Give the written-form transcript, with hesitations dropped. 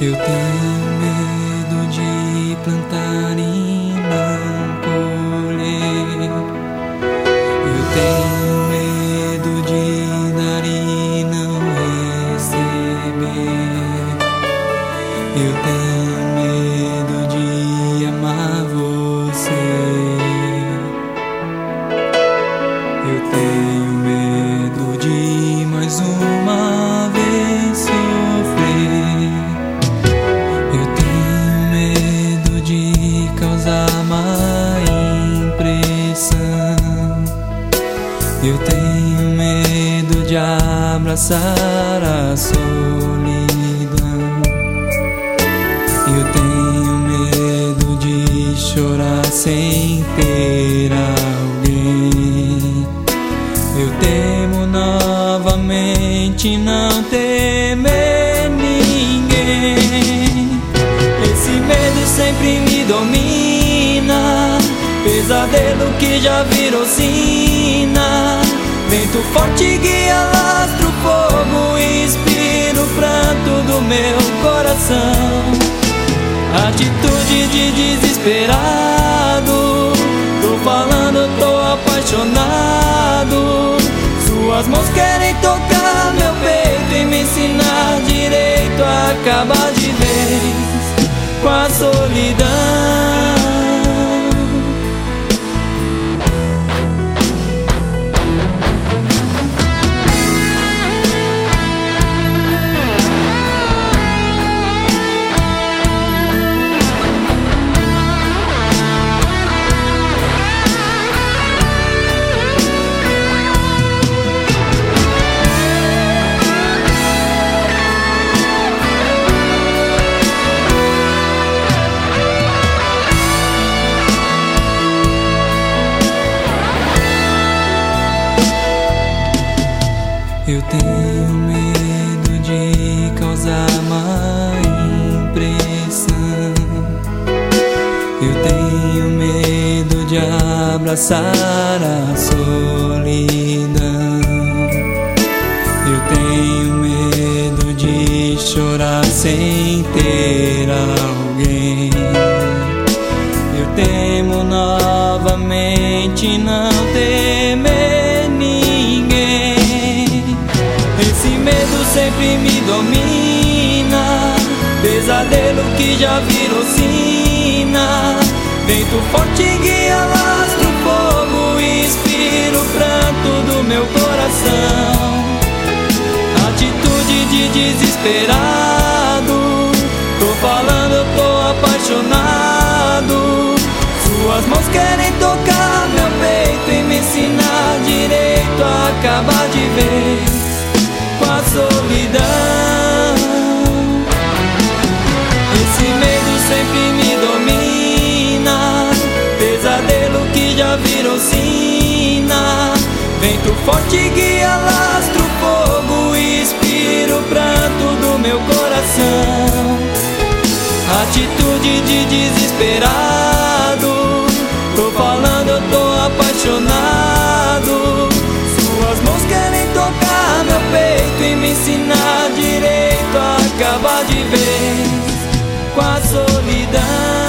Eu tenho medo de plantar e não colher. Eu tenho medo de dar e não receber. Eu tenho medo de amar você. Eu tenho medo de mais uma vez sofrer. Eu tenho medo de causar má impressão. Eu tenho medo de abraçar a solidão. Eu tenho medo de chorar sem ter alguém. Eu temo novamente não temer ninguém. Esse medo sempre me domina, pesadelo que já virou sina. Vento forte guia, lastro fogo, inspiro o pranto do meu coração. Atitude de desesperado, tô falando, tô apaixonado. Suas mãos querem tocar meu peito e me ensinar direito a acabar de vez com a solidão. Eu tenho medo de causar má impressão. Eu tenho medo de abraçar a solidão. Eu tenho medo de chorar sem ter alguém. Eu temo novamente não temer ninguém. Esse medo sempre me domina, pesadelo que já virou sina. Vento forte guia, lastro fogo, inspiro o pranto do meu coração. Atitude de desesperado, tô falando, tô apaixonado. Suas mãos querem tocar meu peito e me ensinar direito a acabar de vez com a solidão. Esse medo sempre me domina, pesadelo que já virou sina. Vento forte guia, lastro fogo, inspiro o pranto do meu coração. Atitude de desesperado, tô falando, eu tô apaixonado. Suas mãos querem tocar meu peito e me ensinar direito a acabar de vez com a solidão.